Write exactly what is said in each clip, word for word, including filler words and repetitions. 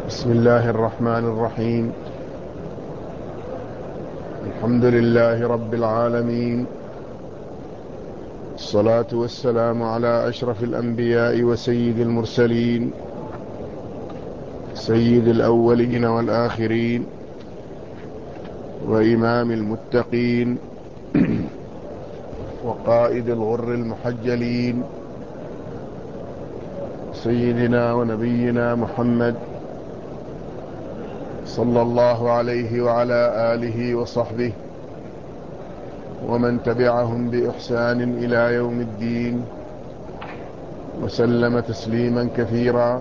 بسم الله الرحمن الرحيم. الحمد لله رب العالمين، الصلاة والسلام على أشرف الأنبياء وسيد المرسلين، سيد الأولين والآخرين وإمام المتقين وقائد الغر المحجلين، سيدنا ونبينا محمد صلى الله عليه وعلى آله وصحبه ومن تبعهم بإحسان إلى يوم الدين، وسلم تسليما كثيرا.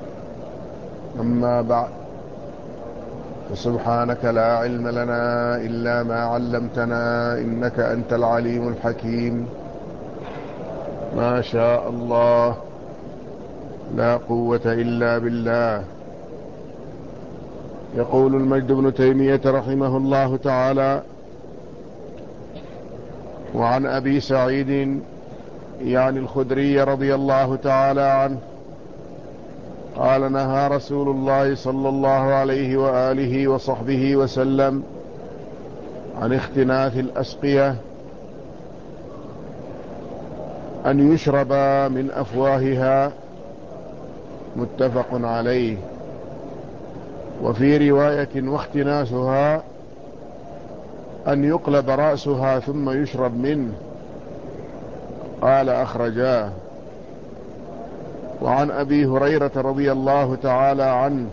أما بعد، فسبحانك لا علم لنا إلا ما علمتنا إنك أنت العليم الحكيم. ما شاء الله، لا قوة إلا بالله. يقول المجد بن تيمية رحمه الله تعالى: وعن أبي سعيد يعني الخدري رضي الله تعالى عنه قال: نهى رسول الله صلى الله عليه وآله وصحبه وسلم عن اختناث الأسقية، أن يشرب من أفواهها. متفق عليه. وفي رواية: واختناسها أن يقلب رأسها ثم يشرب منه. قال أخرجاه. وعن أبي هريرة رضي الله تعالى عنه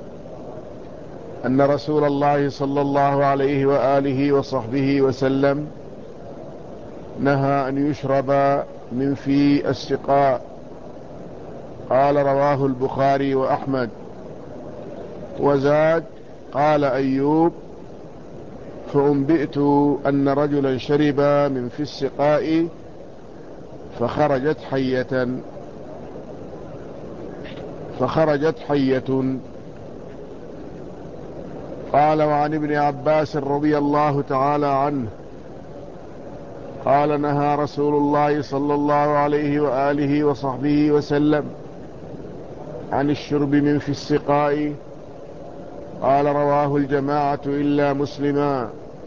أن رسول الله صلى الله عليه وآله وصحبه وسلم نهى أن يشرب من في السقاء. قال: رواه البخاري وأحمد. وزاد: قال أيوب: فأنبئت أن رجلا شرب من في السقاء فخرجت حية فخرجت حية قال: وعن ابن عباس رضي الله تعالى عنه قال: نهى رسول الله صلى الله عليه وآله وصحبه وسلم عن الشرب من في السقاء. قال: رواه الجماعة إلا مسلما.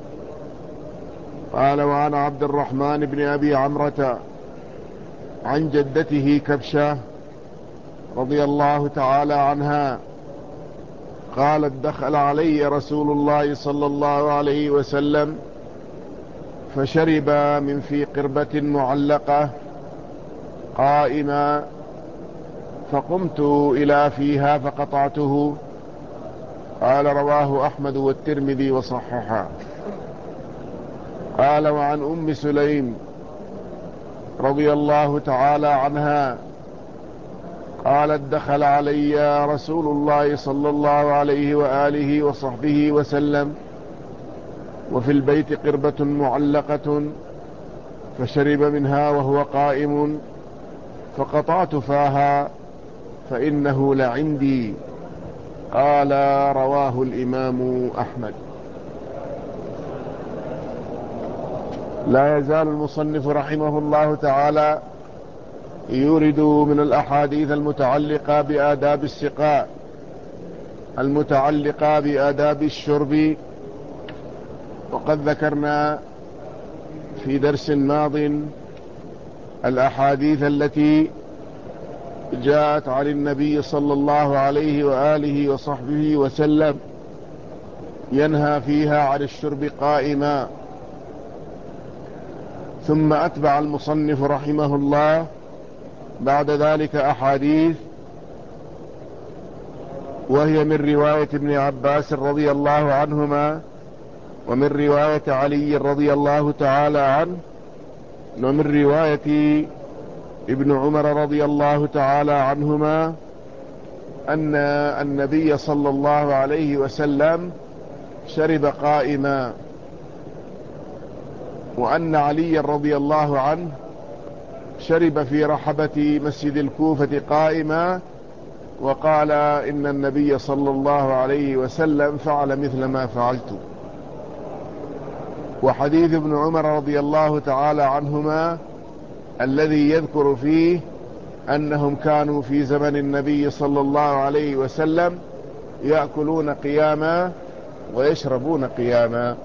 قال: وعن عبد الرحمن بن أبي عمرة عن جدته كبشة رضي الله تعالى عنها قالت: دخل علي رسول الله صلى الله عليه وسلم فشرب من في قربة معلقة قائما، فقمت إلى فيها فقطعته. قال: رواه أحمد والترمذي وصححه. قال: وعن أم سليم رضي الله تعالى عنها قالت: دخل علي رسول الله صلى الله عليه وآله وصحبه وسلم وفي البيت قربة معلقة فشرب منها وهو قائم، فقطعت فاها فإنه لعندي. قال: رواه الإمام أحمد. لا يزال المصنف رحمه الله تعالى يورد من الأحاديث المتعلقة بآداب السقاء، المتعلقة بآداب الشرب. وقد ذكرنا في درس ماض الأحاديث التي جاءت عن النبي صلى الله عليه وآله وصحبه وسلم ينهى فيها عن الشرب قائما. ثم أتبع المصنف رحمه الله بعد ذلك أحاديث وهي من رواية ابن عباس رضي الله عنهما، ومن رواية علي رضي الله تعالى عنه، ومن رواية ابن عمر رضي الله تعالى عنهما أن النبي صلى الله عليه وسلم شرب قائما، وأن علي رضي الله عنه شرب في رحبة مسجد الكوفة قائما، وقال: إن النبي صلى الله عليه وسلم فعل مثل ما فعلت. وحديث ابن عمر رضي الله تعالى عنهما الذي يذكر فيه أنهم كانوا في زمن النبي صلى الله عليه وسلم يأكلون قياما ويشربون قياما.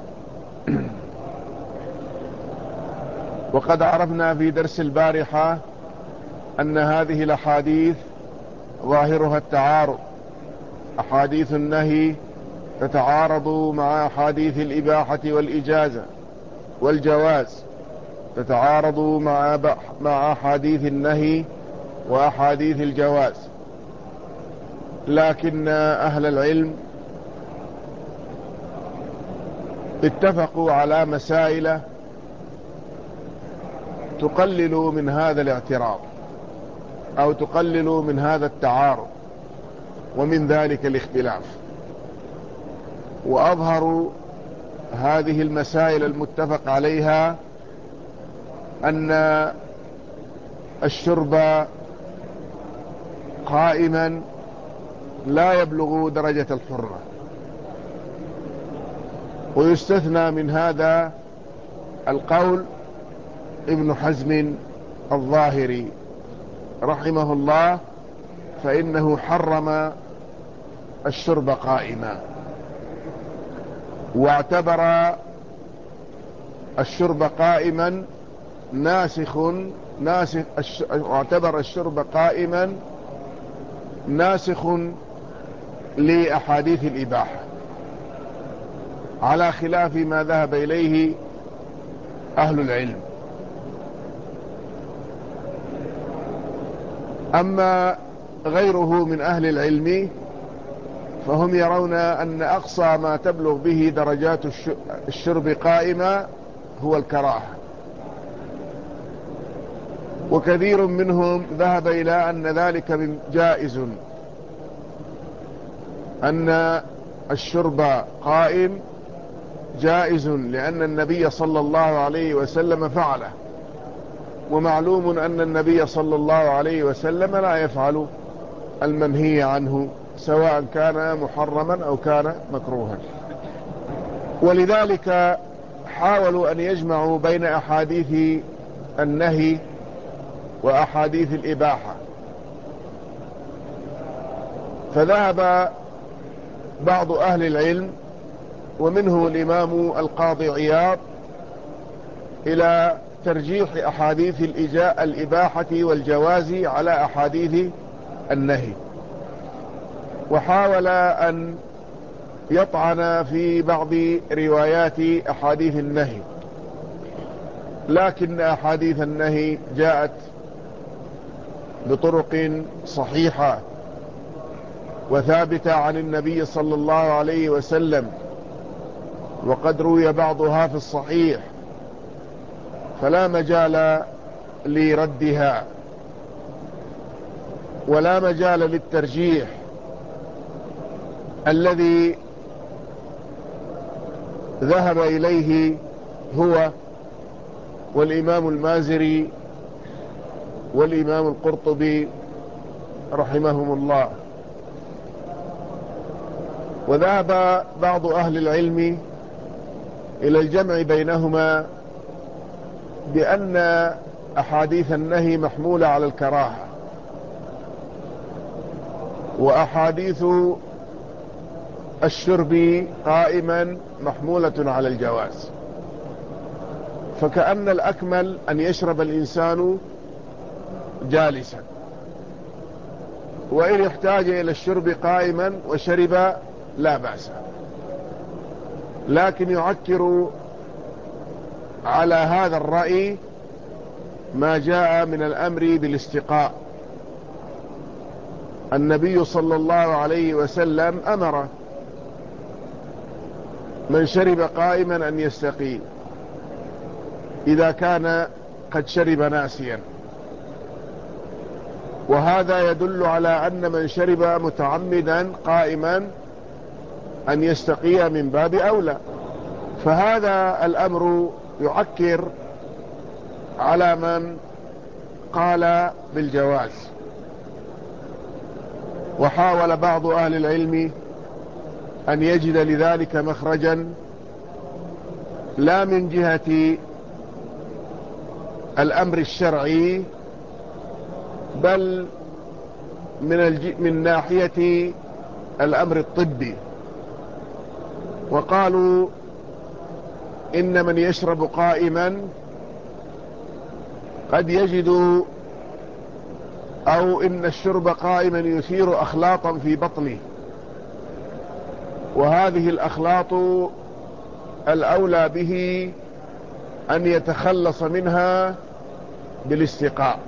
وقد عرفنا في درس البارحة أن هذه الأحاديث ظاهرها التعارض، أحاديث النهي تتعارض مع أحاديث الإباحة والإجازة، والجواز تتعارض مع مع أحاديث النهي وأحاديث الجواز. لكن أهل العلم اتفقوا على مسائل تقلل من هذا الاعتراض أو تقلل من هذا التعارض، ومن ذلك الاختلاف. وأظهر هذه المسائل المتفق عليها أن الشرب قائما لا يبلغ درجة الحرمة، ويستثنى من هذا القول ابن حزم الظاهري رحمه الله، فإنه حرم الشرب قائما، واعتبر الشرب قائما ناسخ ناسخ واعتبر الشرب قائما ناسخ لأحاديث الإباحة، على خلاف ما ذهب إليه أهل العلم. أما غيره من أهل العلم فهم يرون أن أقصى ما تبلغ به درجات الشرب قائمة هو الكراهة، وكثير منهم ذهب إلى أن ذلك من جائز، أن الشرب قائم جائز لأن النبي صلى الله عليه وسلم فعله، ومعلوم أن النبي صلى الله عليه وسلم لا يفعل المنهي عنه سواء كان محرما أو كان مكروها. ولذلك حاولوا أن يجمعوا بين أحاديث النهي وأحاديث الإباحة، فذهب بعض أهل العلم ومنه الإمام القاضي عياض إلى ترجيح أحاديث الإباحة والجواز على أحاديث النهي، وحاول أن يطعن في بعض روايات أحاديث النهي، لكن أحاديث النهي جاءت بطرق صحيحة وثابتة عن النبي صلى الله عليه وسلم، وقد روي بعضها في الصحيح، فلا مجال لردها ولا مجال للترجيح الذي ذهب إليه هو والإمام المازري والإمام القرطبي رحمهم الله. وذهب بعض أهل العلم إلى الجمع بينهما بأن أحاديث النهي محمولة على الكراهة، وأحاديث الشرب قائما محمولة على الجواز، فكأن الأكمل أن يشرب الإنسان جالسا، وإن احتاج إلى الشرب قائما وشرب لا بأس، لكن يعكر على هذا الرأي ما جاء من الأمر بالاستقاء. النبي صلى الله عليه وسلم أمر من شرب قائما أن يستقي إذا كان قد شرب ناسيا، وهذا يدل على أن من شرب متعمدا قائما أن يستقي من باب أولى، فهذا الأمر يعكر على من قال بالجواز. وحاول بعض أهل العلم أن يجد لذلك مخرجا، لا من جهة الأمر الشرعي بل من, الج... من ناحية الأمر الطبي، وقالوا إن من يشرب قائما قد يجد، أو إن الشرب قائما يثير أخلاطا في بطنه، وهذه الأخلاط الأولى به أن يتخلص منها بالاستقاء،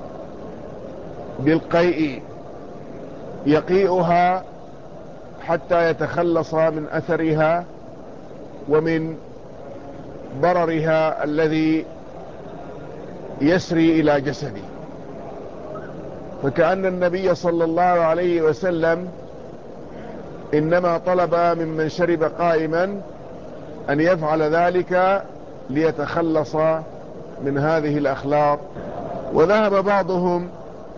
بالقيء، يقيئها حتى يتخلص من أثرها ومن ضررها الذي يسري إلى جسده. فكأن النبي صلى الله عليه وسلم إنما طلب ممن شرب قائما أن يفعل ذلك ليتخلص من هذه الأخلاط. وذهب بعضهم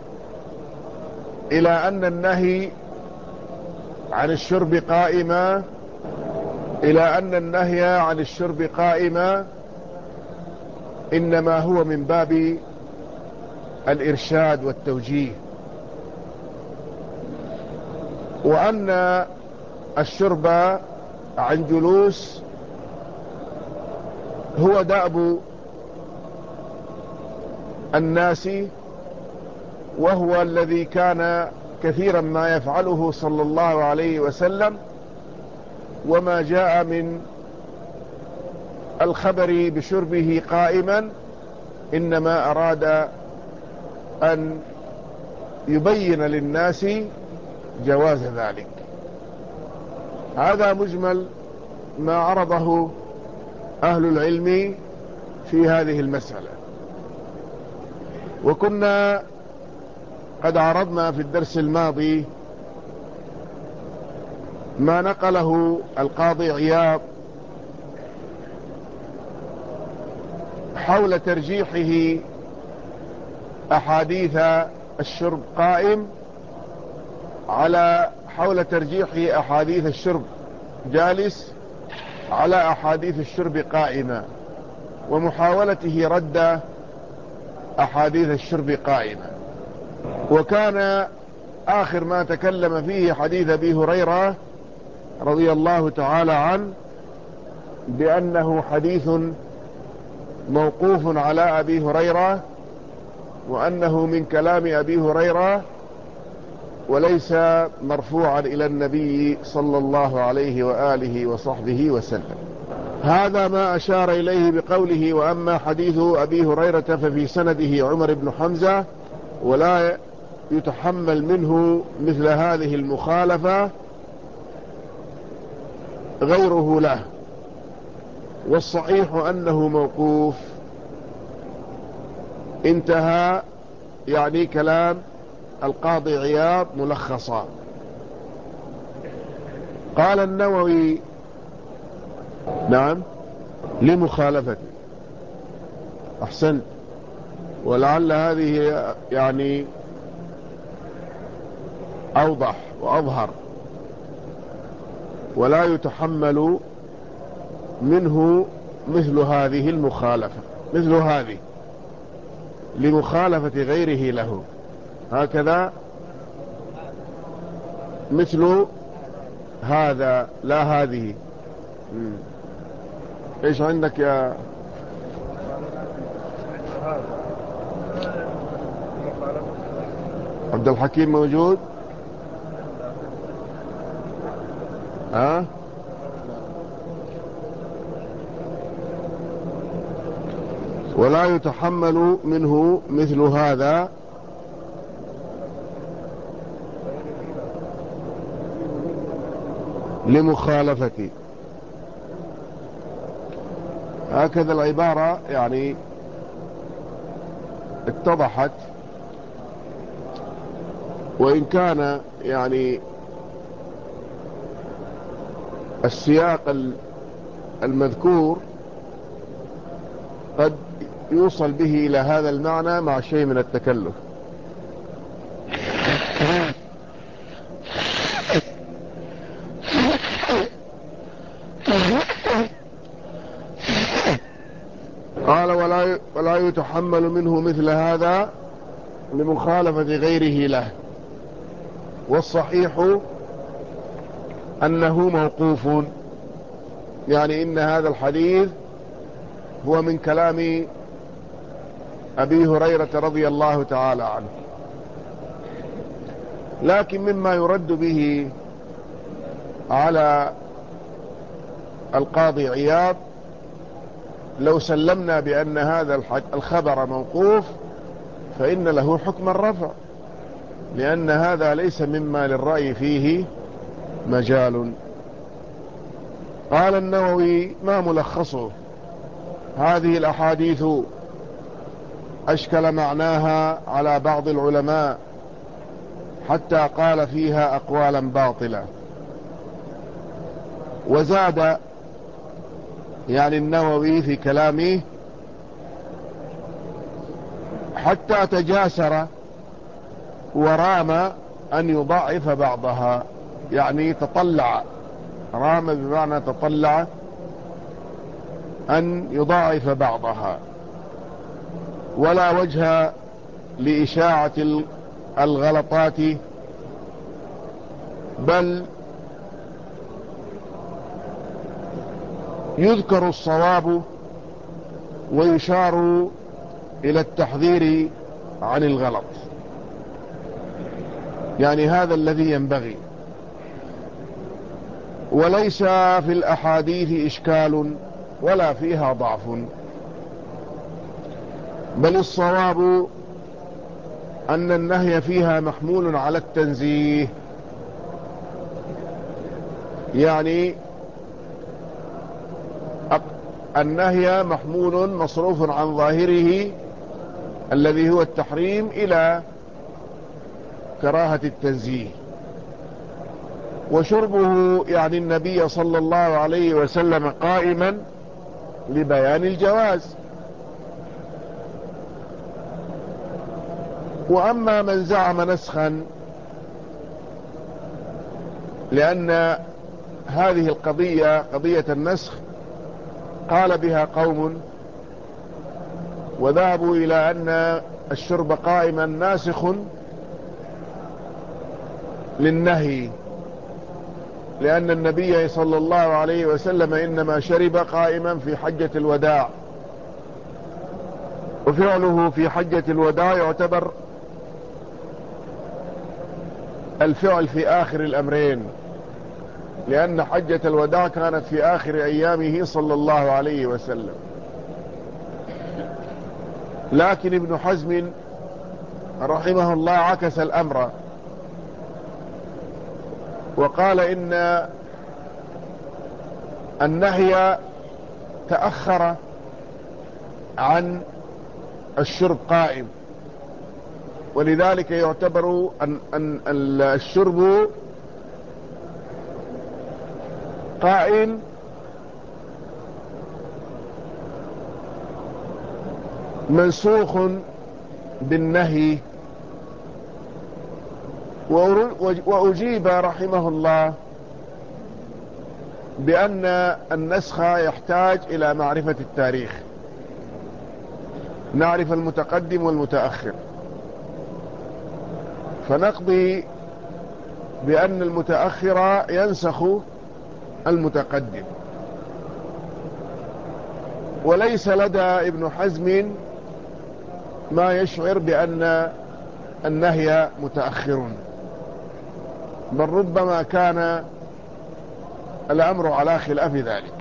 إلى أن النهي عن الشرب قائما إلى أن النهي عن الشرب قائما إنما هو من باب الإرشاد والتوجيه، وأن الشرب عن جلوس هو دأب الناس، وهو الذي كان كثيرا ما يفعله صلى الله عليه وسلم. وما جاء من الخبر بشربه قائما إنما أراد أن يبين للناس جواز ذلك. هذا مجمل ما عرضه أهل العلم في هذه المسألة. وكنا قد عرضنا في الدرس الماضي ما نقله القاضي عياض حول ترجيحه أحاديث الشرب قائم على حول ترجيح أحاديث الشرب جالس على أحاديث الشرب قائمة، ومحاولته رد أحاديث الشرب قائمة. وكان آخر ما تكلم فيه حديث أبي هريرة رضي الله تعالى عنه بأنه حديث موقوف على أبي هريرة، وأنه من كلام أبي هريرة وليس مرفوعا إلى النبي صلى الله عليه وآله وصحبه وسلم. هذا ما أشار إليه بقوله: وأما حديث أبي هريرة ففي سنده عمر بن حمزة ولا يتحمل منه مثل هذه المخالفة غيره له، والصحيح أنه موقوف. انتهى يعني كلام القاضي عياض ملخصا. قال النووي: نعم، لمخالفته. أحسنت، ولعل هذه يعني أوضح وأظهر. ولا يتحمل منه مثل هذه المخالفة، مثل هذه لمخالفة غيره له، هكذا مثل هذا لا هذه. مم. ايش عندك يا عبد الحكيم؟ موجود؟ ها؟ ولا يتحمل منه مثل هذا لمخالفتي. هكذا العبارة يعني اتضحت، وإن كان يعني السياق المذكور قد يوصل به إلى هذا المعنى مع شيء من التكلف. قال: ولا ولا يتحمل منه مثل هذا لمخالفة غيره له، والصحيح أنه موقوف، يعني إن هذا الحديث هو من كلام أبي هريرة رضي الله تعالى عنه. لكن مما يرد به على القاضي عياض لو سلمنا بأن هذا الخبر موقوف فإن له حكم الرفع، لأن هذا ليس مما للرأي فيه مجال. قال النووي: ما ملخصه؟ هذه الأحاديث أشكل معناها على بعض العلماء حتى قال فيها أقوالا باطلة. وزاد يعني النووي في كلامه حتى تجاسر ورام أن يضعف بعضها، يعني تطلع، رام بمعنى تطلع أن يضاعف بعضها، ولا وجه لإشاعة الغلطات، بل يذكر الصواب ويشار إلى التحذير عن الغلط، يعني هذا الذي ينبغي. وليس في الأحاديث إشكال ولا فيها ضعف، بل الصواب أن النهي فيها محمول على التنزيه، يعني النهي محمول مصروف عن ظاهره الذي هو التحريم إلى كراهة التنزيه. وشربه يعني النبي صلى الله عليه وسلم قائما لبيان الجواز. وأما من زعم نسخا، لأن هذه القضية قضية النسخ قال بها قوم وذهبوا إلى أن الشرب قائما ناسخ للنهي، لأن النبي صلى الله عليه وسلم إنما شرب قائما في حجة الوداع، وفعله في حجة الوداع يعتبر الفعل في آخر الأمرين، لأن حجة الوداع كانت في آخر أيامه صلى الله عليه وسلم. لكن ابن حزم رحمه الله عكس الأمر وقال إن النهي تأخر عن الشرب قائم، ولذلك يعتبر أن, أن الشرب قائم منسوخ بالنهي. وأجيب رحمه الله بأن النسخ يحتاج إلى معرفة التاريخ، نعرف المتقدم والمتأخر، فنقضي بأن المتأخر ينسخ المتقدم. وليس لدى ابن حزم ما يشعر بأن النهي متأخر، بل ربما كان الأمر على خلاف ذلك.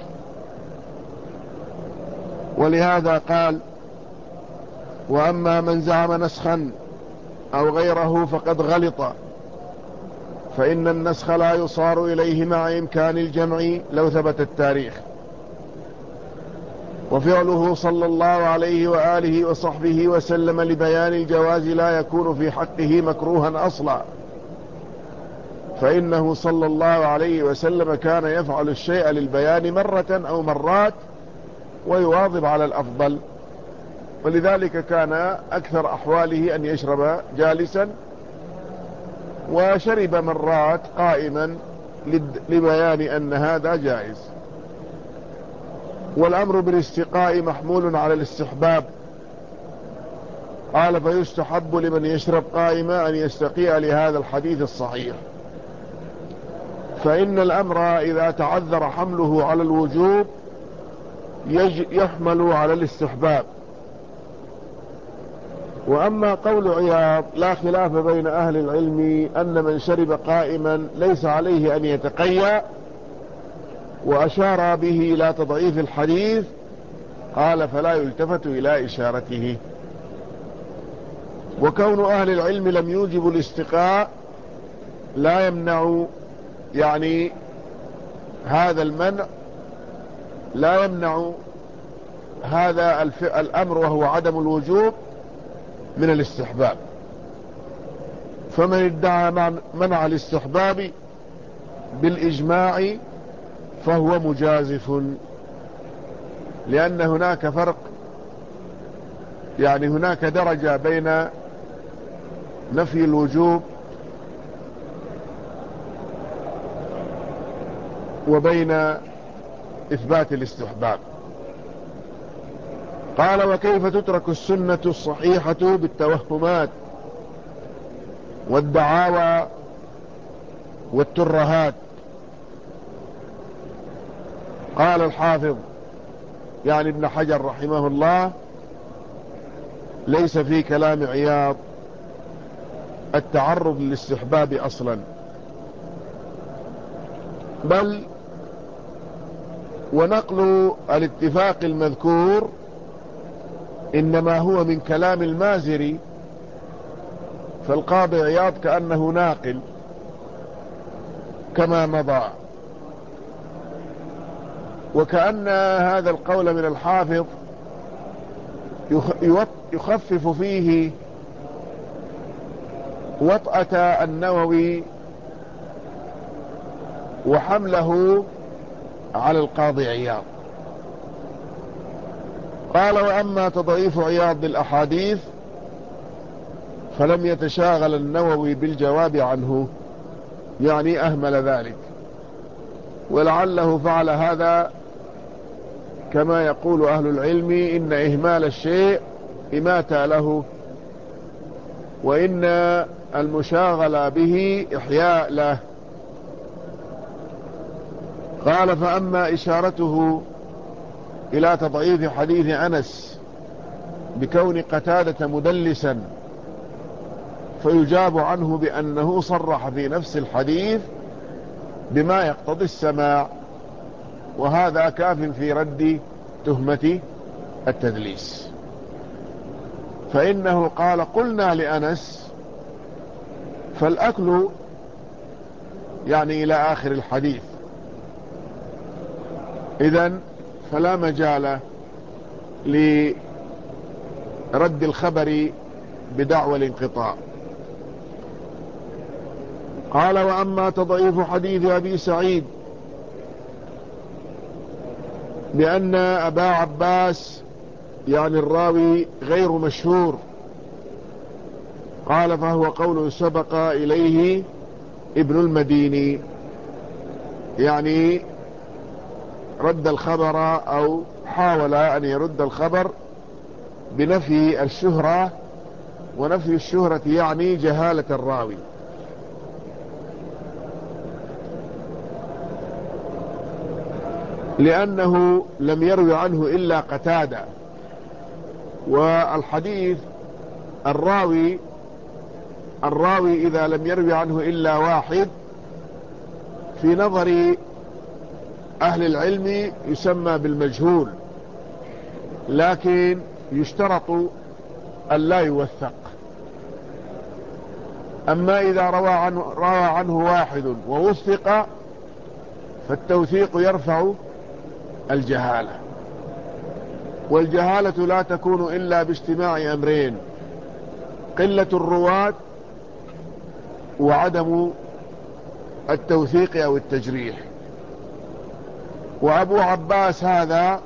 ولهذا قال: وأما من زعم نسخا أو غيره فقد غلط، فإن النسخ لا يصار إليه مع إمكان الجمع لو ثبت التاريخ. وفعله صلى الله عليه وآله وصحبه وسلم لبيان الجواز لا يكون في حقه مكروها أصلا، فإنه صلى الله عليه وسلم كان يفعل الشيء للبيان مرة أو مرات ويواظب على الأفضل، ولذلك كان أكثر أحواله أن يشرب جالسا، وشرب مرات قائما لبيان أن هذا جائز. والأمر بالاستقاء محمول على الاستحباب، قال: فيستحب لمن يشرب قائما أن يستقيء لهذا الحديث الصحيح. فإن الأمر إذا تعذر حمله على الوجوب يحمل على الاستحباب. وأما قول عياض لا خلاف بين أهل العلم أن من شرب قائما ليس عليه أن يتقيأ، وأشار به إلى تضعيف الحديث، قال فلا يلتفت إلى إشارته. وكون أهل العلم لم يوجب الاستقاء لا يمنع، يعني هذا المنع لا يمنع هذا الأمر وهو عدم الوجوب من الاستحباب. فمن ادعى منع الاستحباب بالإجماع فهو مجازف، لأن هناك فرق، يعني هناك درجة بين نفي الوجوب وبين إثبات الاستحباب. قال وكيف تترك السنة الصحيحة بالتوهمات والدعاوى والترهات؟ قال الحافظ يعني ابن حجر رحمه الله ليس في كلام عياض التعرض للاستحباب أصلا، بل ونقل الاتفاق المذكور إنما هو من كلام المازري، فالقاضي عياض كأنه ناقل كما مضى، وكأن هذا القول من الحافظ يخفف فيه وطأة النووي وحمله على القاضي عياض. قال وأما تضعيف عياض للأحاديث فلم يتشاغل النووي بالجواب عنه، يعني أهمل ذلك، ولعله فعل هذا كما يقول أهل العلم إن إهمال الشيء إماتة له، وإن المشاغل به إحياء له. قال فأما إشارته إلى تضعيف حديث أنس بكون قتادة مدلسا فيجاب عنه بأنه صرح في نفس الحديث بما يقتضي السماع، وهذا كاف في رد تهمة التدليس. فإنه قال قلنا لأنس فالأكل، يعني إلى آخر الحديث، إذن فلا مجال لرد الخبر بدعوى الانقطاع. قال وأما تضعيف حديث أبي سعيد بأن أبا عباس يعني الراوي غير مشهور، قال فهو قول سبق إليه ابن المديني، يعني رد الخبر أو حاول أن يرد الخبر بنفي الشهرة، ونفي الشهرة يعني جهالة الراوي. لأنه لم يروي عنه إلا قتادة، والحديث الراوي الراوي إذا لم يروي عنه إلا واحد في نظر أهل العلم يسمى بالمجهول، لكن يشترط أن لا يوثق. أما إذا روى عنه, روى عنه واحد ووثق فالتوثيق يرفع الجهالة، والجهالة لا تكون إلا باجتماع أمرين: قلة الرواة وعدم التوثيق أو التجريح. وأبو عباس هذا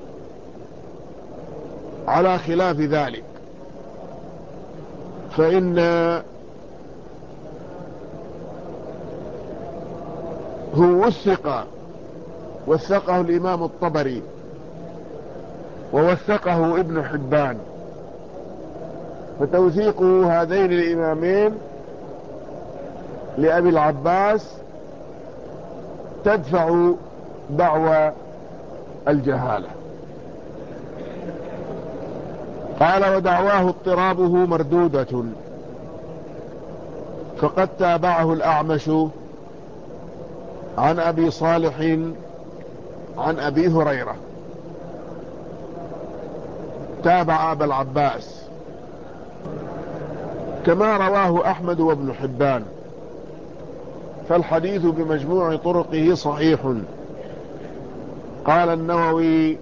على خلاف ذلك، فإن هو وثق، وثقه الإمام الطبري ووثقه ابن حبان، فتوثيق هذين الإمامين لأبي العباس تدفع دعوى الجهالة. قال ودعواه اضطرابه مردودة، فقد تابعه الأعمش عن أبي صالح عن أبي هريرة، تابع أبا العباس، كما رواه أحمد وابن حبان، فالحديث بمجموع طرقه صحيح. قال النووي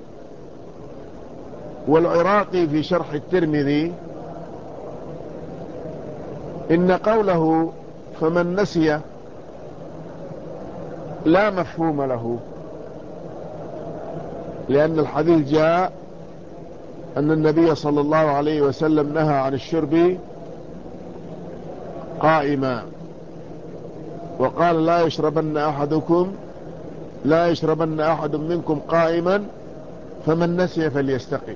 والعراقي في شرح الترمذي إن قوله فمن نسي لا مفهوم له، لأن الحديث جاء أن النبي صلى الله عليه وسلم نهى عن الشرب قائما، وقال لا يشربن أحدكم لا يشربن أحد منكم قائما فمن نسي فليستقي.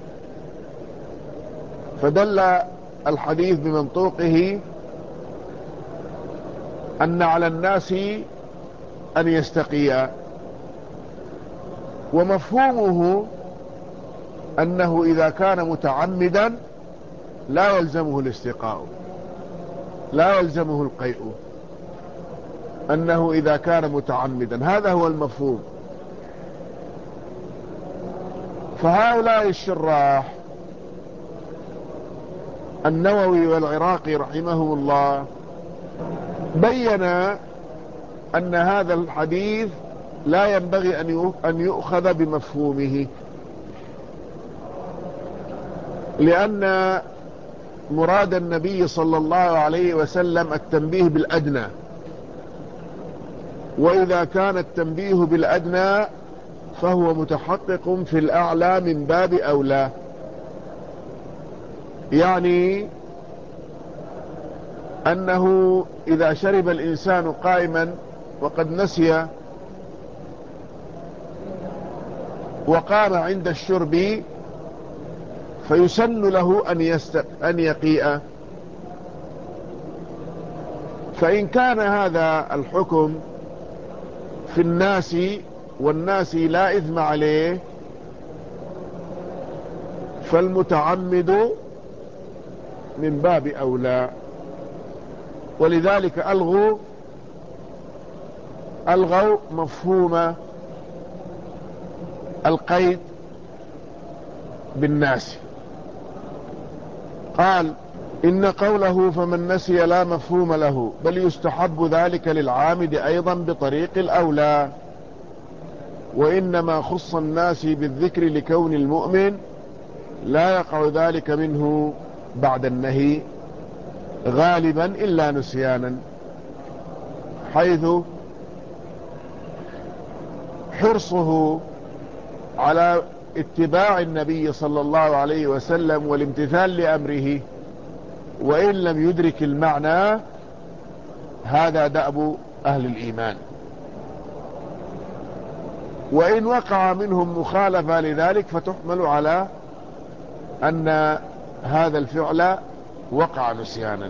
فدل الحديث بمنطوقه أن على الناس أن يستقيا، ومفهومه أنه إذا كان متعمدا لا يلزمه الاستقاء، لا يلزمه القيء، أنه إذا كان متعمدا، هذا هو المفهوم. فهؤلاء الشراح النووي والعراقي رحمهم الله بين أن هذا الحديث لا ينبغي أن يؤخذ بمفهومه، لأن مراد النبي صلى الله عليه وسلم التنبيه بالأدنى، وإذا كان التنبيه بالأدنى فهو متحقق في الأعلى من باب أولى. يعني أنه إذا شرب الإنسان قائما وقد نسي وقام عند الشرب فيسن له أن, يست... أن يقيء. فإن كان هذا الحكم في الناس والناس لا إثم عليه، فالمتعمد من باب أولى. ولذلك ألغوا ألغوا مفهوم القيد بالناس. قال إن قوله فمن نسي لا مفهوم له، بل يستحب ذلك للعامد أيضا بطريق الأولى، وإنما خص الناس بالذكر لكون المؤمن لا يقع ذلك منه بعد النهي غالبا إلا نسيانا، حيث حرصه على اتباع النبي صلى الله عليه وسلم والامتثال لأمره وإن لم يدرك المعنى، هذا دأب أهل الإيمان. وإن وقع منهم مخالفة لذلك فتحمل على أن هذا الفعل وقع نسيانا.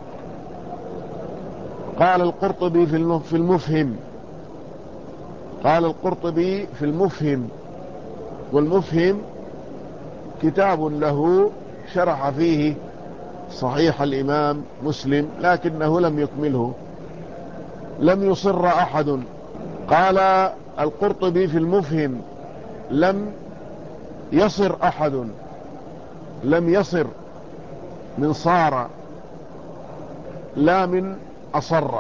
قال القرطبي في المفهم قال القرطبي في المفهم والمفهم كتاب له شرح فيه صحيح الإمام مسلم لكنه لم يكمله، لم يصر أحد. قال القرطبي في المفهم لم يصر أحد، لم يصر من صار لا من أصر،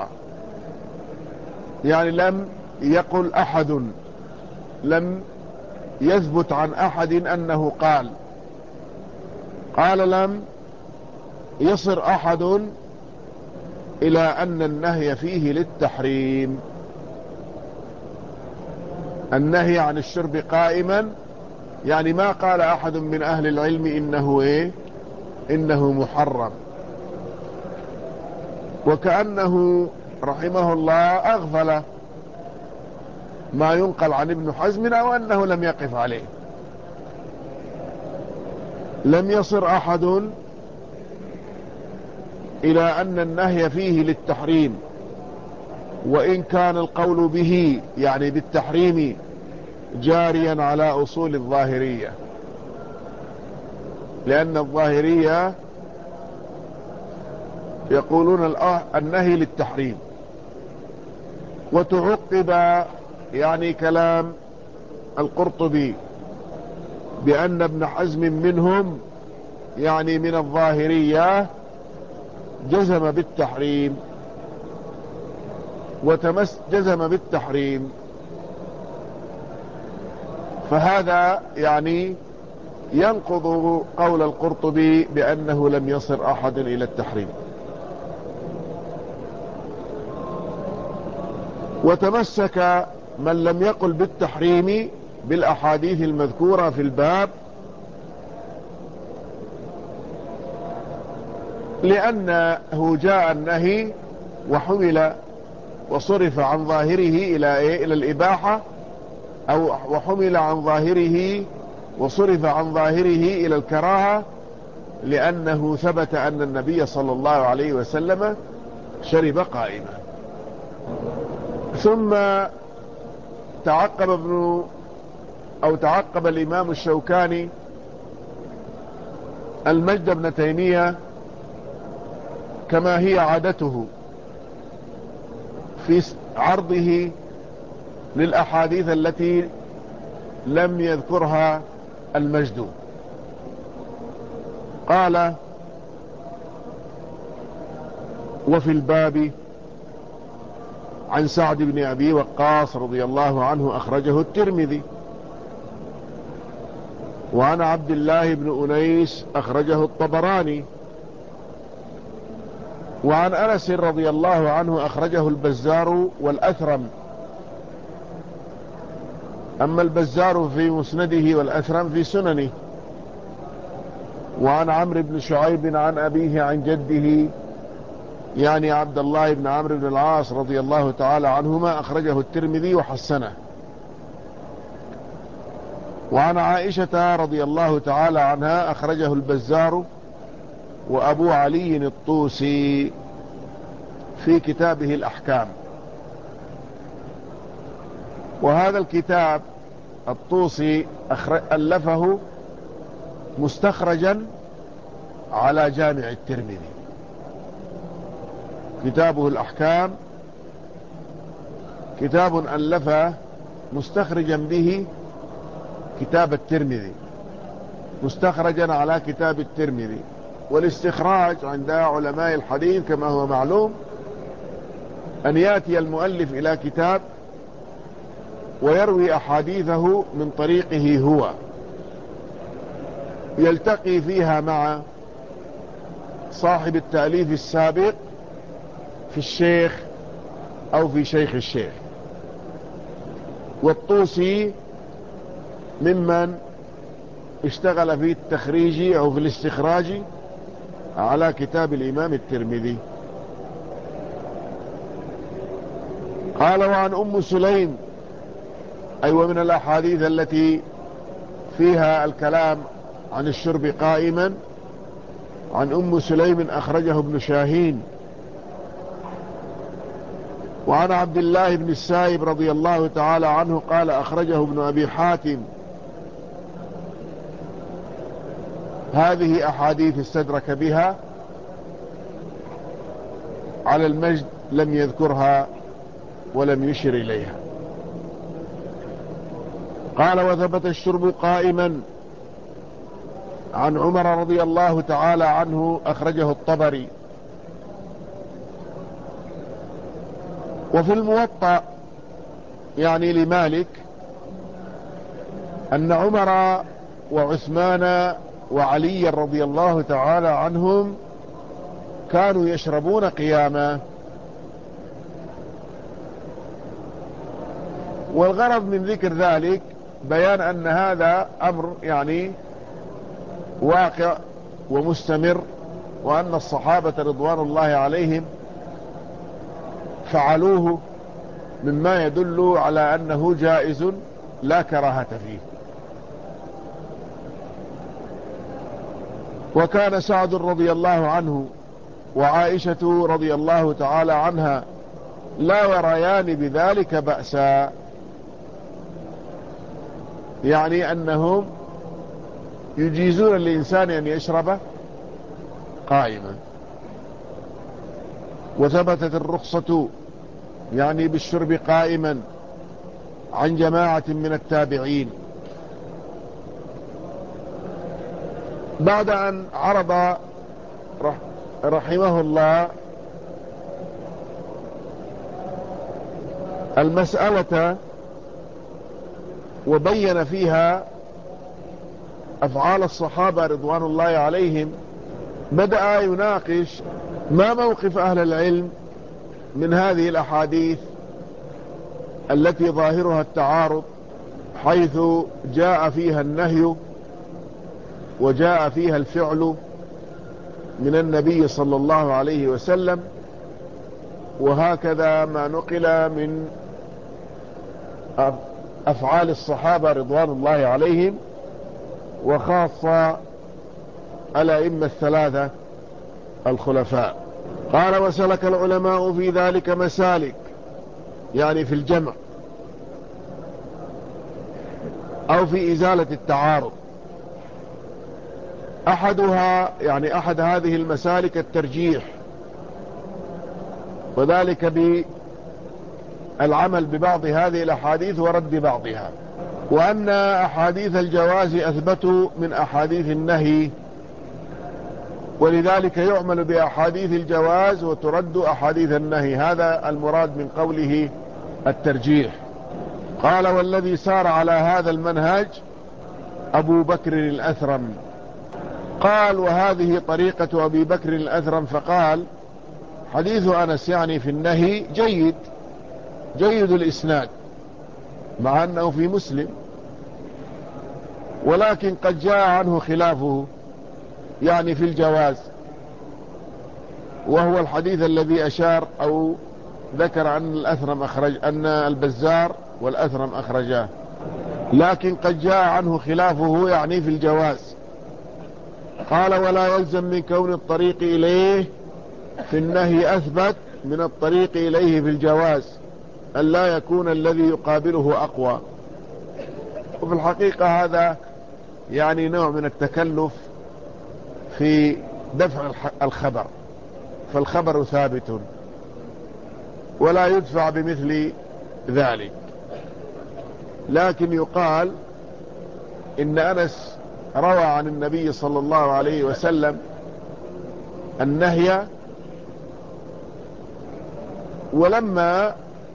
يعني لم يقل أحد، لم يثبت عن أحد أنه قال. قال لم يصر أحد إلى أن النهي فيه للتحريم، النهي عن الشرب قائما، يعني ما قال أحد من أهل العلم إنه إيه إنه محرم. وكأنه رحمه الله أغفل ما ينقل عن ابن حزم أو أنه لم يقف عليه. لم يصر أحد إلى أن النهي فيه للتحريم، وإن كان القول به يعني بالتحريم جاريا على أصول الظاهرية، لأن الظاهرية يقولون النهي للتحريم. وتعقب يعني كلام القرطبي بأن ابن حزم منهم يعني من الظاهرية جزم بالتحريم، وتمس جزم بالتحريم، فهذا يعني ينقض قول القرطبي بأنه لم يصل أحد إلى التحريم. وتمسك من لم يقل بالتحريم بالأحاديث المذكورة في الباب، لأنه جاء النهي وحمل وصرف عن ظاهره إلى إيه؟ إلى الإباحة، أو وحمل عن ظاهره وصرف عن ظاهره إلى الكراهة، لأنه ثبت أن النبي صلى الله عليه وسلم شرب قائما. ثم تعقب ابن أو تعقب الإمام الشوكاني المجد بن تيمية كما هي عادته في عرضه للأحاديث التي لم يذكرها المجد. قال: وفي الباب عن سعد بن أبي وقاص رضي الله عنه أخرجه الترمذي، وعن عبد الله بن أنيس أخرجه الطبراني، وعن أنس رضي الله عنه أخرجه البزار والأثرم. أما البزار في مسنده والأثرم في سننه. وعن عمرو بن شعيب عن أبيه عن جده يعني عبد الله بن عمرو بن العاص رضي الله تعالى عنهما أخرجه الترمذي وحسنه. وعن عائشة رضي الله تعالى عنها أخرجه البزار وأبو علي الطوسي في كتابه الأحكام. وهذا الكتاب الطوسي ألفه مستخرجا على جامع الترمذي. كتابه الأحكام كتاب ألفه مستخرجا به كتاب الترمذي، مستخرجا على كتاب الترمذي. والاستخراج عند علماء الحديث كما هو معلوم أن يأتي المؤلف إلى كتاب ويروي أحاديثه من طريقه هو، يلتقي فيها مع صاحب التأليف السابق في الشيخ أو في شيخ الشيخ. والطوسي ممن اشتغل في التخريج أو في الاستخراج على كتاب الإمام الترمذي. قال: وعن أم سليم، أي ومن الأحاديث التي فيها الكلام عن الشرب قائما، عن أم سليم أخرجه ابن شاهين. وعن عبد الله بن السائب رضي الله تعالى عنه قال: أخرجه ابن أبي حاتم. هذه أحاديث استدرك بها على المجد، لم يذكرها ولم يشر إليها. قال: وثبت الشرب قائما عن عمر رضي الله تعالى عنه أخرجه الطبري. وفي الموطأ يعني لمالك أن عمر وعثمان وعلي رضي الله تعالى عنهم كانوا يشربون قياما. والغرض من ذكر ذلك بيان أن هذا أمر يعني واقع ومستمر، وأن الصحابة رضوان الله عليهم فعلوه، مما يدل على أنه جائز لا كراهة فيه. وكان سعد رضي الله عنه وعائشة رضي الله تعالى عنها لا يريان بذلك بأسا، يعني أنهم يجيزون للإنسان أن يشرب قائما. وثبتت الرخصة يعني بالشرب قائما عن جماعة من التابعين. بعد أن عرض رحمه الله المسألة وبين فيها أفعال الصحابة رضوان الله عليهم، بدأ يناقش ما موقف أهل العلم من هذه الأحاديث التي ظاهرها التعارض، حيث جاء فيها النهي وجاء فيها الفعل من النبي صلى الله عليه وسلم، وهكذا ما نقل من أفعال الصحابة رضوان الله عليهم، وخاصة الأئمة الثلاثة الخلفاء. قال: وسلك العلماء في ذلك مسالك، يعني في الجمع أو في إزالة التعارض. أحدها يعني أحد هذه المسالك الترجيح، وذلك بالعمل ببعض هذه الأحاديث ورد بعضها، وأن أحاديث الجواز أثبت من أحاديث النهي، ولذلك يعمل بأحاديث الجواز وترد أحاديث النهي. هذا المراد من قوله الترجيح. قال: والذي سار على هذا المنهج أبو بكر الأثرم. قال: وهذه طريقة أبي بكر الأثرم. فقال: حديث أنس يعني في النهي جيد، جيد الإسناد، مع أنه في مسلم، ولكن قد جاء عنه خلافه يعني في الجواز، وهو الحديث الذي أشار أو ذكر أن الأثرم أخرج أن البزار والأثرم أخرجاه، لكن قد جاء عنه خلافه يعني في الجواز. قال: ولا يلزم من كون الطريق إليه في النهي أثبت من الطريق إليه في الجواز أن لا يكون الذي يقابله أقوى. وفي الحقيقة هذا يعني نوع من التكلف في دفع الخبر، فالخبر ثابت ولا يدفع بمثل ذلك. لكن يقال إن أنس روى عن النبي صلى الله عليه وسلم النهي، ولما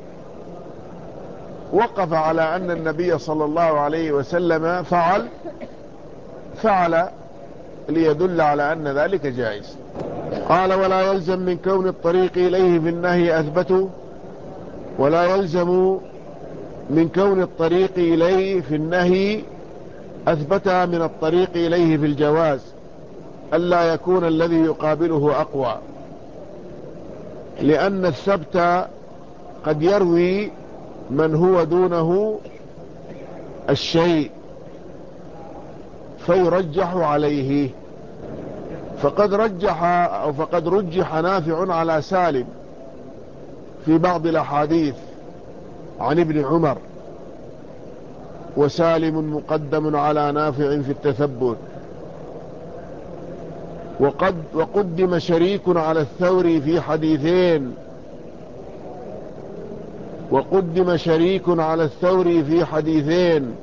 وقف على أن النبي صلى الله عليه وسلم فعل فعل ليدل على أن ذلك جائز. قال: ولا يلزم من كون الطريق إليه في النهي أثبت ولا يلزم من كون الطريق إليه في النهي أثبت من الطريق إليه في الجواز ألا يكون الذي يقابله أقوى، لأن الثبت قد يروي من هو دونه الشيء فيرجح عليه. فقد رجح أو فقد رجح نافع على سالم في بعض الأحاديث عن ابن عمر، وسالم مقدم على نافع في التثبت. وقد وقدم شريك على الثوري في حديثين وقدم شريك على الثوري في حديثين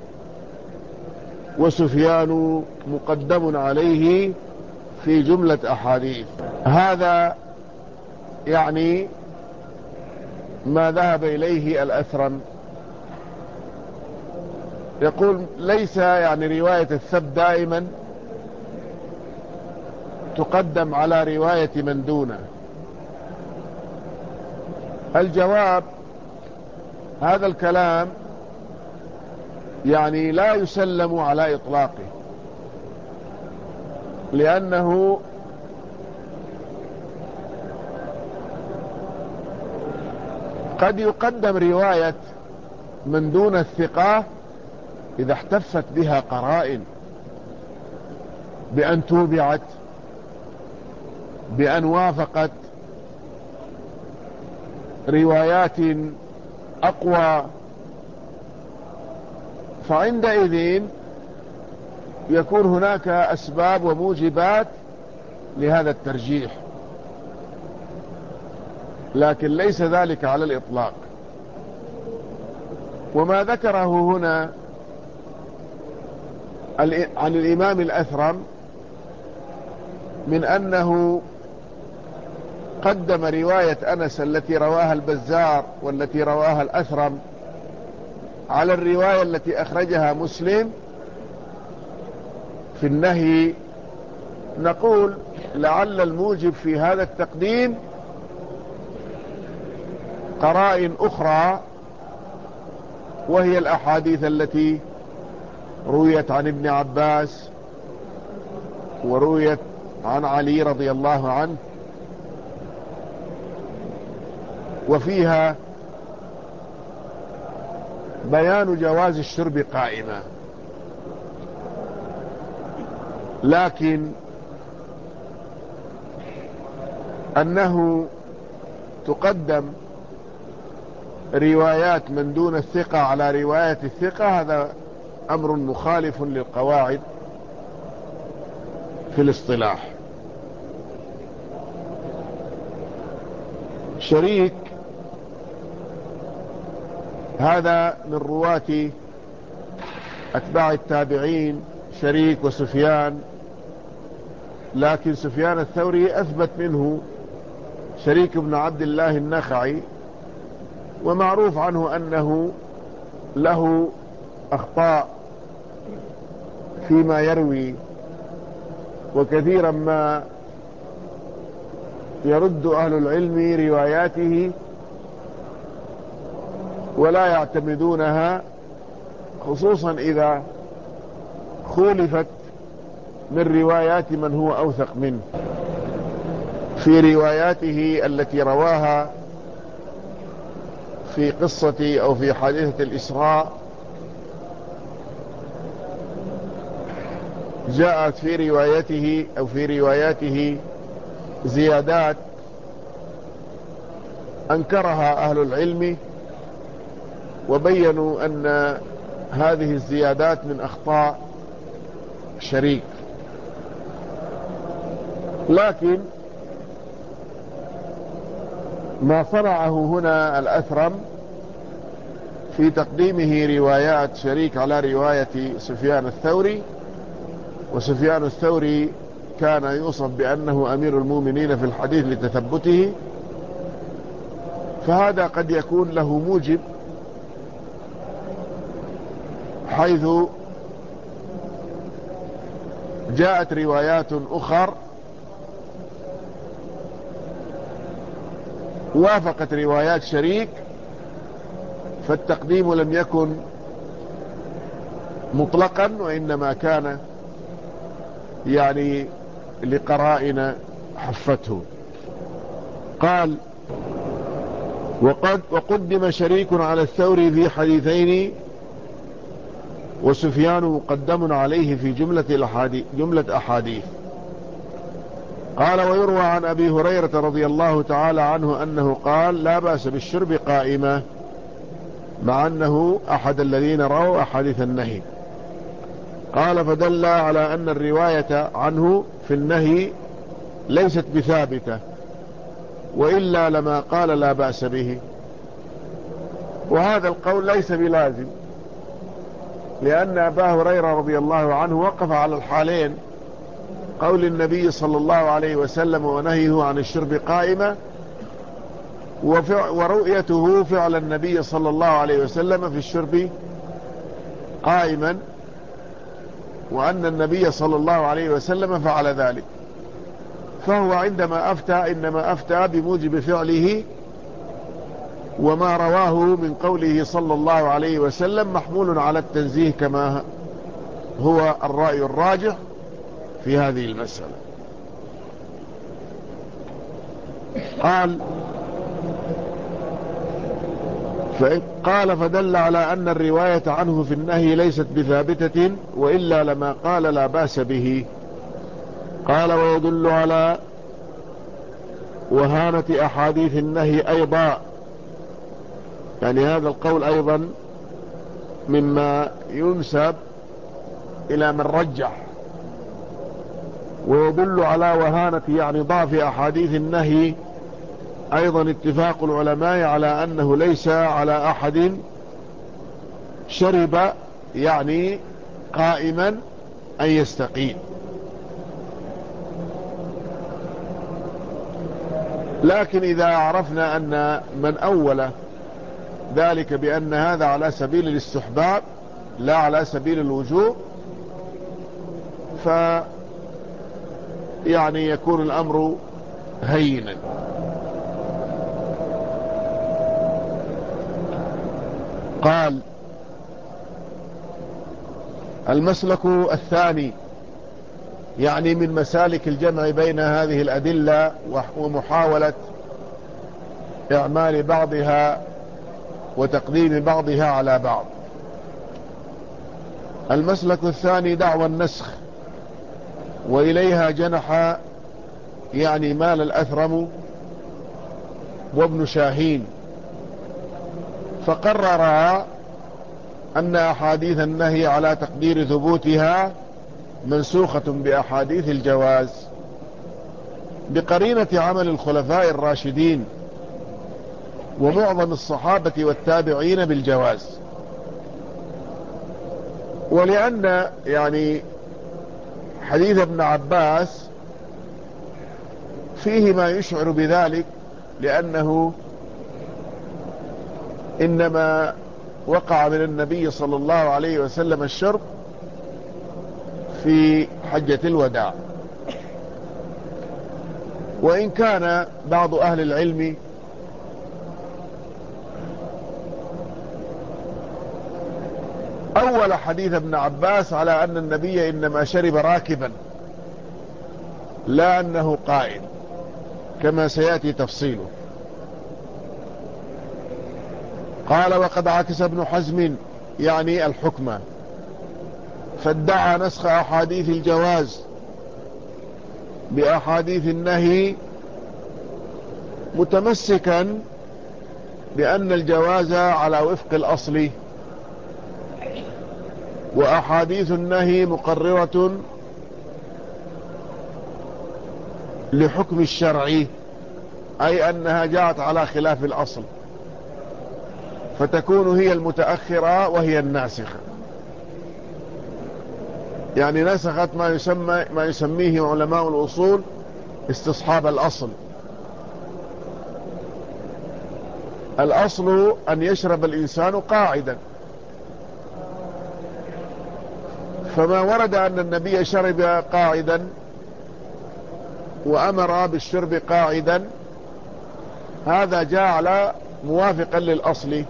وسفيان مقدم عليه في جملة أحاديث. هذا يعني ما ذهب إليه الأثرم. يقول: ليس يعني رواية الثبت دائما تقدم على رواية من دونه. الجواب: هذا الكلام يعني لا يسلم على إطلاقه، لأنه قد يقدم رواية من دون الثقة إذا احتفت بها قرائن، بأن توبعت، بأن وافقت روايات أقوى، فعندئذ يكون هناك أسباب وموجبات لهذا الترجيح، لكن ليس ذلك على الإطلاق. وما ذكره هنا عن الإمام الأثرم من أنه قدم رواية أنس التي رواها البزار والتي رواها الأثرم على الرواية التي أخرجها مسلم في النهي، نقول لعل الموجب في هذا التقديم قرائن أخرى، وهي الأحاديث التي رويت عن ابن عباس ورويت عن علي رضي الله عنه، وفيها بيان جواز الشرب قائما. لكن أنه تقدم روايات من دون الثقة على رواية الثقة، هذا أمر مخالف للقواعد في الاصطلاح. شريك هذا من رواة أتباع التابعين، شريك وسفيان، لكن سفيان الثوري أثبت منه شريك بن عبد الله النخعي، ومعروف عنه أنه له أخطاء فيما يروي، وكثيرا ما يرد أهل العلم رواياته ولا يعتمدونها، خصوصا إذا خولفت من روايات من هو أوثق منه. في رواياته التي رواها في قصة أو في حادثة الإسراء جاءت في روايته أو في رواياته زيادات أنكرها أهل العلم، وبينوا أن هذه الزيادات من أخطاء شريك. لكن ما صنعه هنا الأثرم في تقديمه روايات شريك على رواية سفيان الثوري، وسفيان الثوري كان يوصف بأنه أمير المؤمنين في الحديث لتثبته، فهذا قد يكون له موجب، حيث جاءت روايات أخر وافقت روايات شريك، فالتقديم لم يكن مطلقا، وإنما كان يعني لقرائن حفته. قال: وقد وقدم شريك على الثوري في حديثين، وسفيان مقدم عليه في جملة الأحاديث جملة أحاديث. قال: ويروى عن أبي هريرة رضي الله تعالى عنه أنه قال: لا بأس بالشرب قائمة، مع أنه أحد الذين رأوا أحاديث النهي. قال: فدل على أن الرواية عنه في النهي ليست بثابتة، وإلا لما قال لا بأس به. وهذا القول ليس بلازم، لأن أبا هريرة رضي الله عنه وقف على الحالين، قول النبي صلى الله عليه وسلم ونهيه عن الشرب قائمة، ورؤيته فعل النبي صلى الله عليه وسلم في الشرب قائما، وأن النبي صلى الله عليه وسلم فعل ذلك. فهو عندما أفتى إنما أفتى بموجب فعله، وما رواه من قوله صلى الله عليه وسلم محمول على التنزيه كما هو الرأي الراجح في هذه المسألة. قال قال فدل على أن الرواية عنه في النهي ليست بثابتة، وإلا لما قال لا بأس به. قال: ويدل على وهانة أحاديث النهي أيضا يعني هذا القول أيضا مما ينسب إلى من رجح، ويدل على وهانة يعني ضعف أحاديث النهي أيضا اتفاق العلماء على أنه ليس على أحد شرب يعني قائما أن يستقيم. لكن إذا عرفنا أن من أول ذلك بأن هذا على سبيل الاستحباب لا على سبيل الوجوب، ف يعني يكون الأمر هينا. قال: المسلك الثاني يعني من مسالك الجمع بين هذه الأدلة ومحاولة إعمال بعضها وتقديم بعضها على بعض. المسلك الثاني دعوى النسخ، وإليها جنح يعني مال الأثرم وابن شاهين، فقرر أن أحاديث النهي على تقدير ثبوتها منسوخة بأحاديث الجواز بقرينة عمل الخلفاء الراشدين ومعظم الصحابة والتابعين بالجواز. ولأن يعني حديث ابن عباس فيه ما يشعر بذلك، لأنه إنما وقع من النبي صلى الله عليه وسلم الشرب في حجة الوداع. وإن كان بعض أهل العلم أول حديث ابن عباس على أن النبي إنما شرب راكبا لا أنه قائم، كما سيأتي تفصيله. قال: وقد عكس ابن حزم يعني الحكم، فادعى نسخ أحاديث الجواز بأحاديث النهي متمسكا بأن الجواز على وفق الأصل، وأحاديث النهي مقررة لحكم الشرعي، أي أنها جاءت على خلاف الأصل، فتكون هي المتأخرة وهي الناسخة. يعني نسخت ما يسمى ما يسميه علماء الأصول استصحاب الأصل. الأصل أن يشرب الإنسان قاعدا، فما ورد أن النبي شرب قاعدا وأمر بالشرب قاعدا هذا جاء على موافقا للأصل.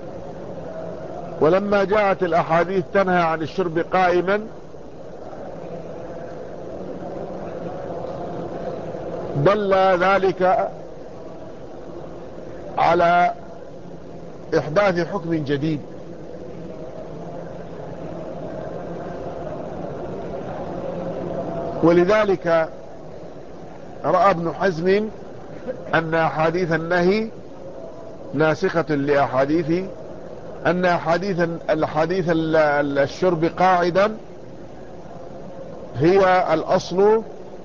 ولما جاءت الأحاديث تنهى عن الشرب قائما دل ذلك على إحداث حكم جديد. ولذلك رأى ابن حزم أن أحاديث النهي ناسخة لأحاديث أن أحاديث الحديث الشرب قاعدا هي الأصل،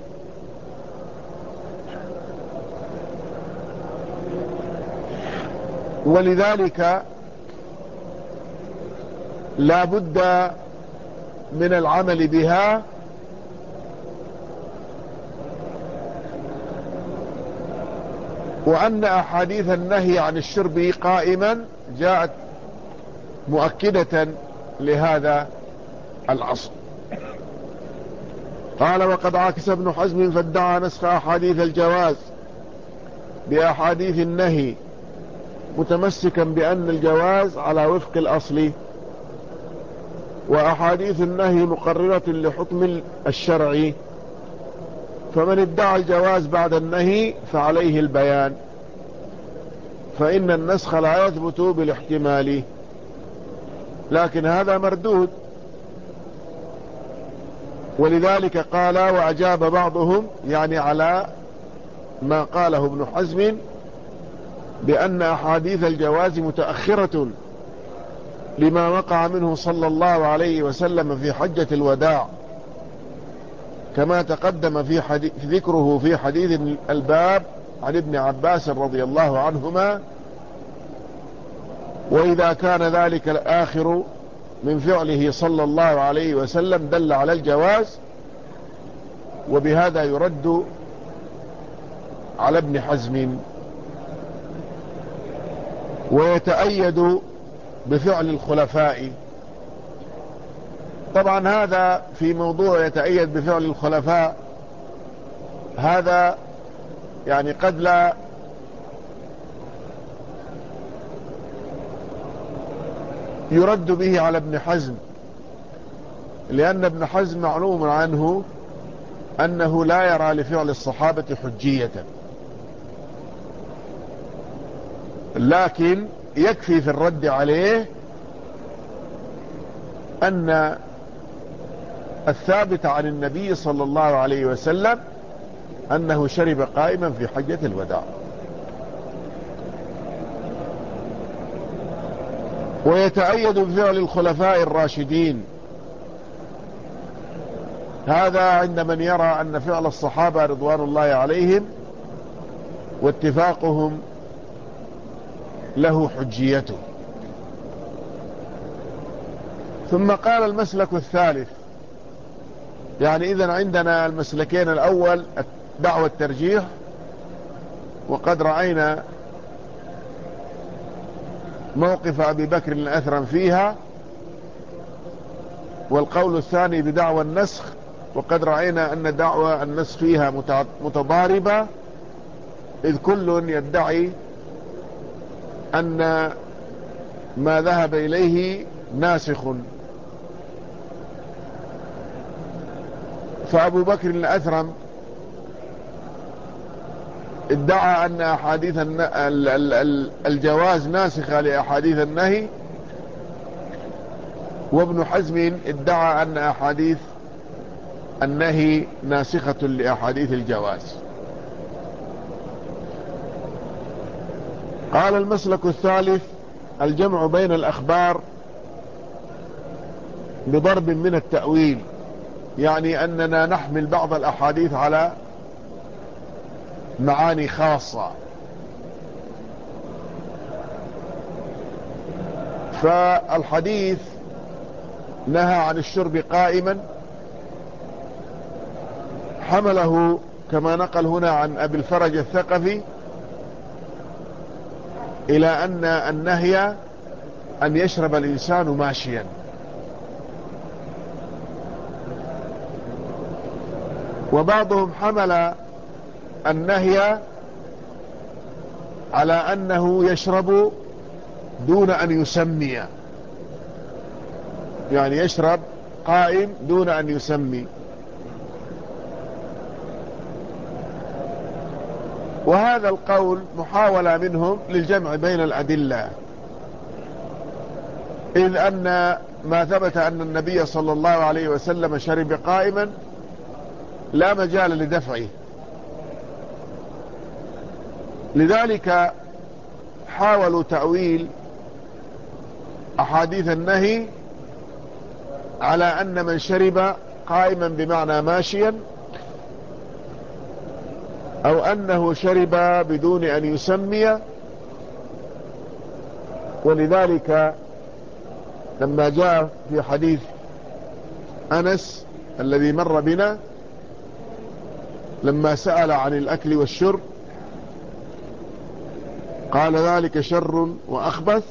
ولذلك لا بد من العمل بها وأن أحاديث النهي عن الشرب قائما جاءت مؤكدة لهذا الأصل. قال: وقد عكس ابن حزم فادعى نسخ أحاديث الجواز بأحاديث النهي متمسكا بأن الجواز على وفق الأصل، وأحاديث النهي مقررة لحكم الشرعي، فمن ادعى الجواز بعد النهي فعليه البيان، فإن النسخ لا يثبت بالاحتمال. لكن هذا مردود. ولذلك قال: وأجاب بعضهم يعني على ما قاله ابن حزم بأن أحاديث الجواز متأخرة لما وقع منه صلى الله عليه وسلم في حجة الوداع، كما تقدم في حديث ذكره في حديث الباب عن ابن عباس رضي الله عنهما. وإذا كان ذلك الآخر من فعله صلى الله عليه وسلم دل على الجواز، وبهذا يرد على ابن حزم، ويتأيد بفعل الخلفاء. طبعا هذا في موضوع يتأيد بفعل الخلفاء، هذا يعني قد لا يرد به على ابن حزم، لأن ابن حزم معلوم عنه أنه لا يرى لفعل الصحابة حجية، لكن يكفي في الرد عليه أن الثابت عن النبي صلى الله عليه وسلم أنه شرب قائما في حجة الوداع. ويتأيد بفعل الخلفاء الراشدين، هذا عند من يرى أن فعل الصحابة رضوان الله عليهم واتفاقهم له حجيته. ثم قال المسلك الثالث، يعني إذن عندنا المسلكين، الأول دعوى الترجيح وقد رأينا موقف أبي بكر الأثرم فيها، والقول الثاني بدعوى النسخ وقد رأينا أن دعوى النسخ فيها متضاربة، إذ كل يدعي أن ما ذهب إليه ناسخ. فأبو بكر الأثرم ادعى أن أحاديث الجواز ناسخة لأحاديث النهي، وابن حزم ادعى أن أحاديث النهي ناسخة لأحاديث الجواز. قال المسلك الثالث الجمع بين الأخبار بضرب من التأويل، يعني أننا نحمل بعض الأحاديث على معاني خاصة. فالحديث نهى عن الشرب قائما، حمله كما نقل هنا عن أبي الفرج الثقفي إلى أن النهي أن يشرب الإنسان ماشيا، وبعضهم حمل النهي على أنه يشرب دون أن يسمي، يعني يشرب قائم دون أن يسمي. وهذا القول محاولة منهم للجمع بين الأدلة، إذ أن ما ثبت أن النبي صلى الله عليه وسلم شرب قائما لا مجال لدفعه، لذلك حاولوا تأويل أحاديث النهي على أن من شرب قائما بمعنى ماشيا، أو أنه شرب بدون أن يسمي. ولذلك لما جاء في حديث أنس الذي مر بنا لما سأل عن الأكل والشرب قال ذلك شر وأخبث،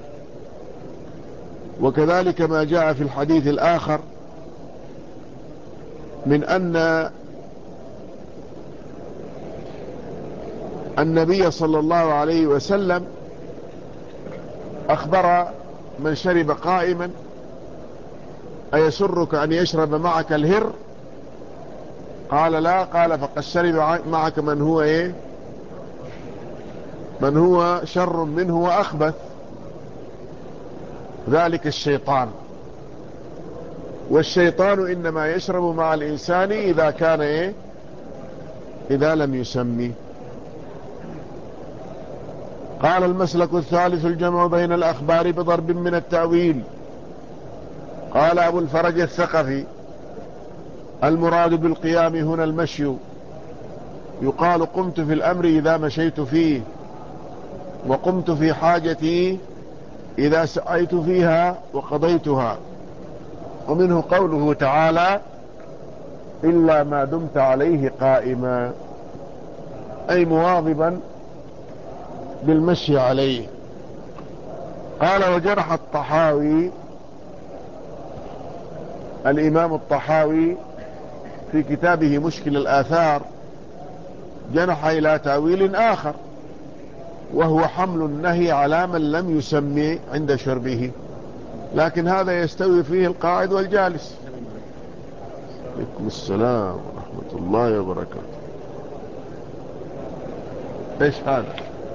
وكذلك ما جاء في الحديث الآخر من أن النبي صلى الله عليه وسلم أخبر من شرب قائما: أيسرك أن يشرب معك الهر؟ قال لا، قال فقد شرب معك من هو إيه من هو شر منه وأخبث، ذلك الشيطان. والشيطان إنما يشرب مع الإنسان إذا كان إيه إذا لم يسمي. قال المسلك الثالث الجمع بين الأخبار بضرب من التأويل. قال أبو الفرج الثقفي: المراد بالقيام هنا المشي، يقال قمت في الأمر إذا مشيت فيه، وقمت في حاجتي إذا سعيت فيها وقضيتها. ومنه قوله تعالى: إلا ما دمت عليه قائما، أي مواظبا بالمشي عليه. قال: وجرح الطحاوي، الإمام الطحاوي في كتابه مشكل الآثار، جنح إلى تأويل آخر، وهو حمل النهي على من لم يسمي عند شربه، لكن هذا يستوي فيه القاعد والجالس. عليكم السلام ورحمة الله وبركاته. ايش هذا؟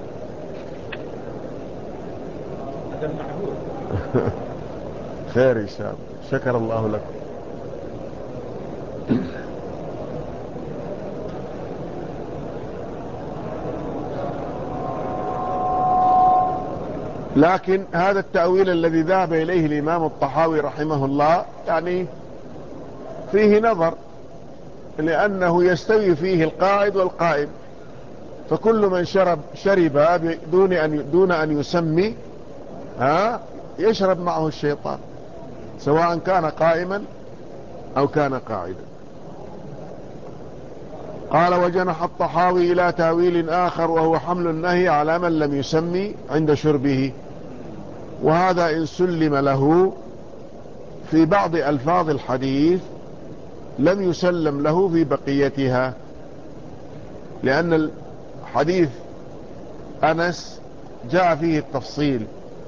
هذا المعبود. خير يا شاب، شكر الله لكم. لكن هذا التأويل الذي ذهب إليه الإمام الطحاوي رحمه الله يعني فيه نظر، لأنه يستوي فيه القاعد والقائم، فكل من شرب شرب دون أن دون أن يسمي ها يشرب معه الشيطان، سواء كان قائما أو كان قاعدا. قال: وجنح الطحاوي إلى تأويل آخر، وهو حمل النهي على من لم يسمي عند شربه، وهذا إن سلم له في بعض ألفاظ الحديث لم يسلم له في بقيتها، لأن الحديث أنس جاء فيه التفصيل،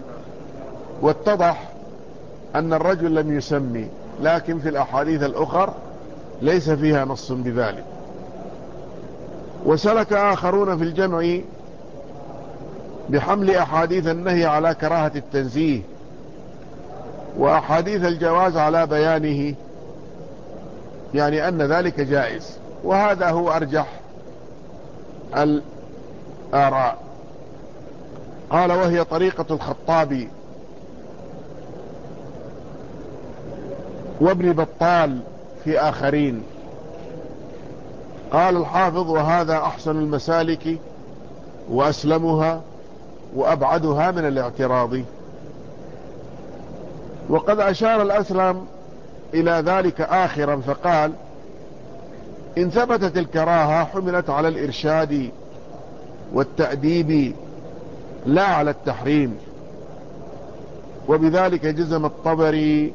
واتضح أن الرجل لم يسمي، لكن في الأحاديث الأخر ليس فيها نص بذلك. وسلك آخرون في الجمع بحمل أحاديث النهي على كراهة التنزيه، وأحاديث الجواز على بيانه، يعني أن ذلك جائز، وهذا هو أرجح الآراء. قال: وهي طريقة الخطابي وابن بطال في آخرين. قال الحافظ: وهذا أحسن المسالك وأسلمها وأبعدها من الاعتراض. وقد أشار الأسلم إلى ذلك آخرا فقال: إن ثبتت الكراهة حملت على الإرشاد والتأديب لا على التحريم، وبذلك جزم الطبري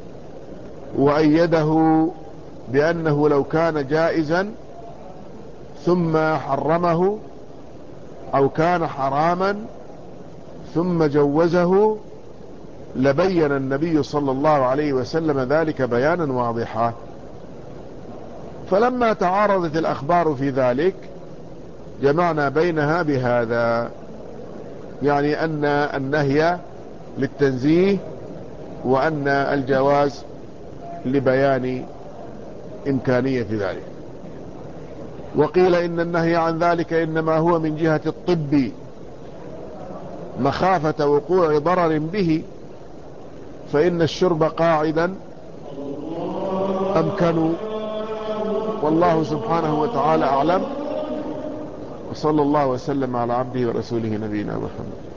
وأيده بأنه لو كان جائزا ثم حرمه، أو كان حراما ثم جوزه، لبين النبي صلى الله عليه وسلم ذلك بيانا واضحا. فلما تعارضت الأخبار في ذلك جمعنا بينها بهذا، يعني أن النهي للتنزيه، وأن الجواز لبيان إمكانية ذلك. وقيل إن النهي عن ذلك إنما هو من جهة الطب، مخافة وقوع ضرر به، فإن الشرب قاعدا أمكن. والله سبحانه وتعالى أعلم، وصلى الله وسلم على عبده ورسوله نبينا محمد.